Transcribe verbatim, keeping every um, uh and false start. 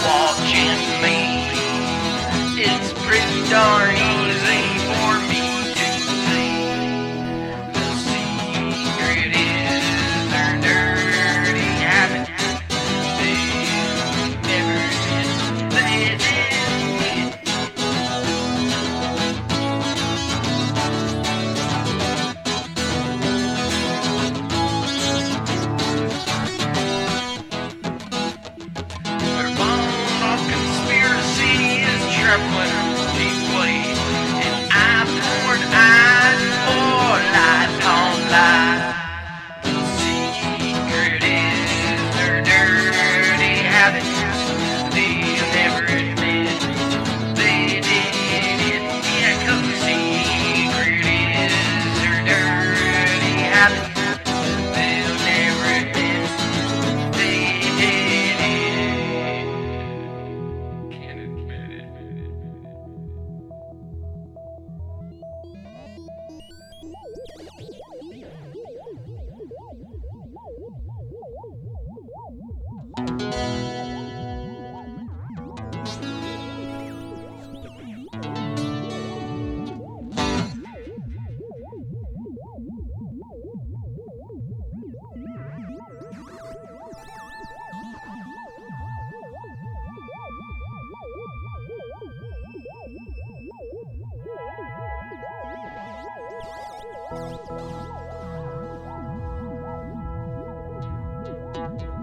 watching me. It's pretty darn easy for me to see. The secret is their dirty habit. They never did, they did. Their bone of conspiracy is trembling deeply, and I poured eyes for life on life. The secret is their dirty habit. They'll never admit they did it. Yeah, 'cause the secret is their dirty habit. They'll never admit they did it. Can't admit it. Thank you.